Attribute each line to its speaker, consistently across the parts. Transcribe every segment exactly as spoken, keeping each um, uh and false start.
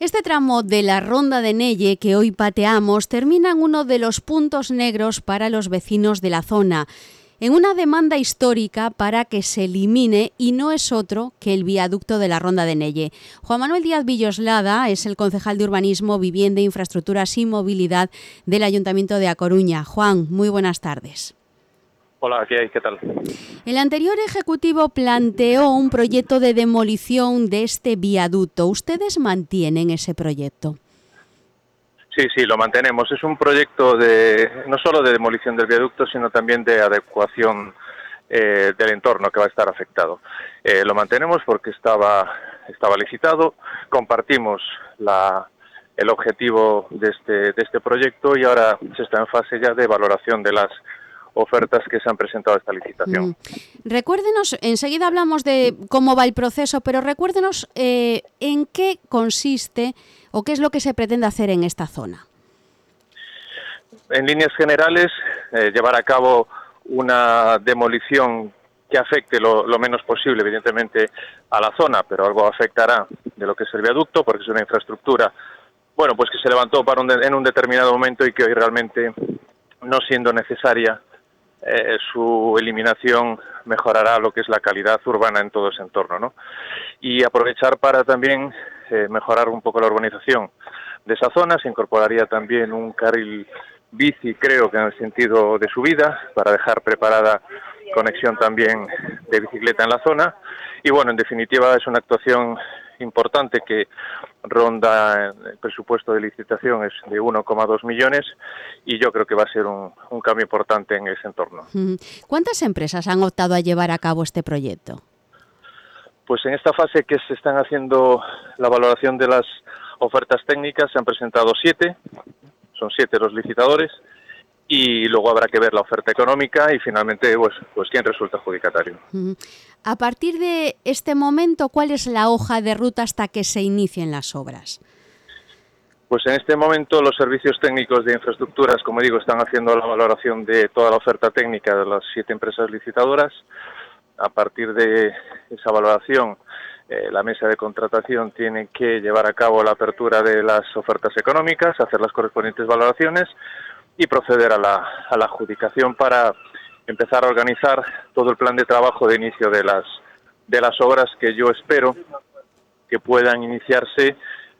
Speaker 1: Este tramo de la Ronda de Nelle que hoy pateamos termina en uno de los puntos negros para los vecinos de la zona, en una demanda histórica para que se elimine, y no es otro que el viaducto de la Ronda de Nelle. Juan Manuel Díaz Villoslada es el concejal de Urbanismo, Vivienda, Infraestructuras y Movilidad del Ayuntamiento de A Coruña. Juan, muy buenas tardes.
Speaker 2: Hola, ¿qué hay? ¿Qué tal?
Speaker 1: El anterior ejecutivo planteó un proyecto de demolición de este viaducto. ¿Ustedes mantienen ese proyecto?
Speaker 2: Sí, sí, lo mantenemos. Es un proyecto de no solo de demolición del viaducto, sino también de adecuación eh, del entorno que va a estar afectado. Eh, lo mantenemos porque estaba, estaba licitado, compartimos la, el objetivo de este, de este proyecto y ahora se está en fase ya de valoración de las ofertas que se han presentado a esta licitación.
Speaker 1: Mm. Recuérdenos, enseguida hablamos de cómo va el proceso, pero recuérdenos eh, en qué consiste o qué es lo que se pretende hacer en esta zona.
Speaker 2: En líneas generales, eh, llevar a cabo una demolición que afecte lo, lo menos posible, evidentemente, a la zona, pero algo afectará de lo que es el viaducto, porque es una infraestructura, bueno, pues que se levantó para un de, en un determinado momento y que hoy realmente, no siendo necesaria, Eh, su eliminación mejorará lo que es la calidad urbana en todo ese entorno, ¿no? Y aprovechar para también eh, mejorar un poco la urbanización de esa zona. Se incorporaría también un carril bici, creo que en el sentido de subida, para dejar preparada conexión también de bicicleta en la zona. Y bueno, en definitiva es una actuación importante que ronda el presupuesto de licitación es de uno coma dos millones y yo creo que va a ser un, un cambio importante en ese entorno.
Speaker 1: ¿Cuántas empresas han optado a llevar a cabo este proyecto?
Speaker 2: Pues en esta fase que se están haciendo la valoración de las ofertas técnicas se han presentado siete, son siete los licitadores, y luego habrá que ver la oferta económica y finalmente pues, pues quién resulta adjudicatario.
Speaker 1: A partir de este momento, ¿cuál es la hoja de ruta hasta que se inicien las obras?
Speaker 2: Pues en este momento los servicios técnicos de infraestructuras, como digo, están haciendo la valoración de toda la oferta técnica de las siete empresas licitadoras. A partir de esa valoración, eh, la mesa de contratación tiene que llevar a cabo la apertura de las ofertas económicas, hacer las correspondientes valoraciones y proceder a la, a la adjudicación para empezar a organizar todo el plan de trabajo de inicio de las, de las obras que yo espero que puedan iniciarse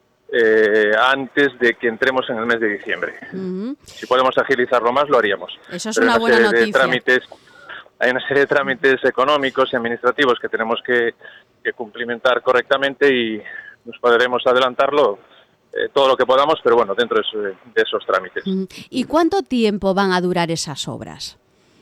Speaker 2: eh, antes de que entremos en el mes de diciembre. Uh-huh. Si podemos agilizarlo más, lo haríamos.
Speaker 1: Eso es
Speaker 2: Pero
Speaker 1: una, una buena
Speaker 2: serie
Speaker 1: noticia.
Speaker 2: De trámites, hay una serie de trámites económicos y administrativos que tenemos que, que cumplimentar correctamente y nos podremos adelantarlo Eh, todo lo que podamos, pero bueno, dentro de, de esos trámites.
Speaker 1: ¿Y cuánto tiempo van a durar esas obras?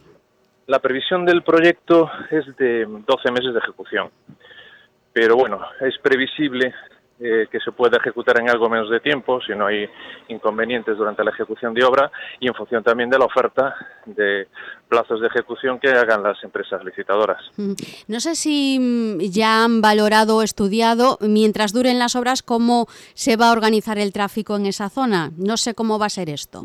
Speaker 2: La previsión del proyecto es de doce meses de ejecución, pero bueno, es previsible eh, que se pueda ejecutar en algo menos de tiempo, si no hay inconvenientes durante la ejecución de obra, y en función también de la oferta de plazos de ejecución que hagan las empresas licitadoras.
Speaker 1: No sé si ya han valorado o estudiado, mientras duren las obras, cómo se va a organizar el tráfico en esa zona. No sé cómo va a ser esto.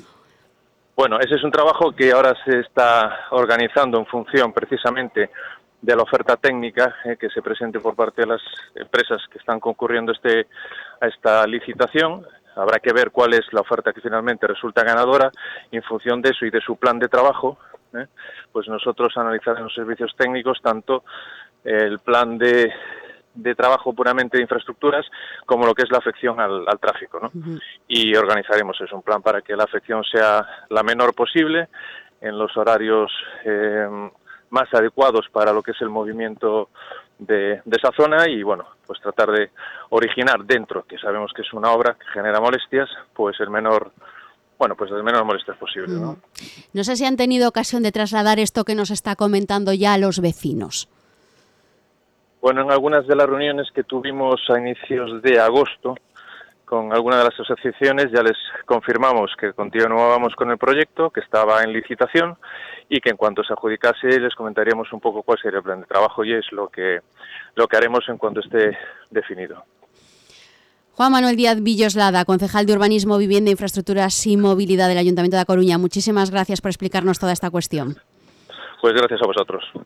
Speaker 2: Bueno, ese es un trabajo que ahora se está organizando en función precisamente de la oferta técnica eh, que se presente por parte de las empresas que están concurriendo este, a esta licitación. Habrá que ver cuál es la oferta que finalmente resulta ganadora y en función de eso y de su plan de trabajo, eh, pues nosotros analizaremos servicios técnicos tanto el plan de, de trabajo puramente de infraestructuras como lo que es la afección al, al tráfico, ¿no? Uh-huh. Y organizaremos eso, un plan para que la afección sea la menor posible en los horarios eh, más adecuados para lo que es el movimiento de, de esa zona y bueno, pues tratar de originar dentro, que sabemos que es una obra que genera molestias, pues el menor, bueno, pues el menor molestias posible, ¿no?
Speaker 1: No sé si han tenido ocasión de trasladar esto que nos está comentando ya a los vecinos.
Speaker 2: Bueno, en algunas de las reuniones que tuvimos a inicios de agosto con algunas de las asociaciones ya les confirmamos que continuábamos con el proyecto, que estaba en licitación y que en cuanto se adjudicase les comentaríamos un poco cuál sería el plan de trabajo y es lo que, lo que haremos en cuanto esté definido.
Speaker 1: Juan Manuel Díaz Villoslada, concejal de Urbanismo, Vivienda, Infraestructuras y Movilidad del Ayuntamiento de A Coruña. Muchísimas gracias por explicarnos toda esta cuestión.
Speaker 2: Pues gracias a vosotros.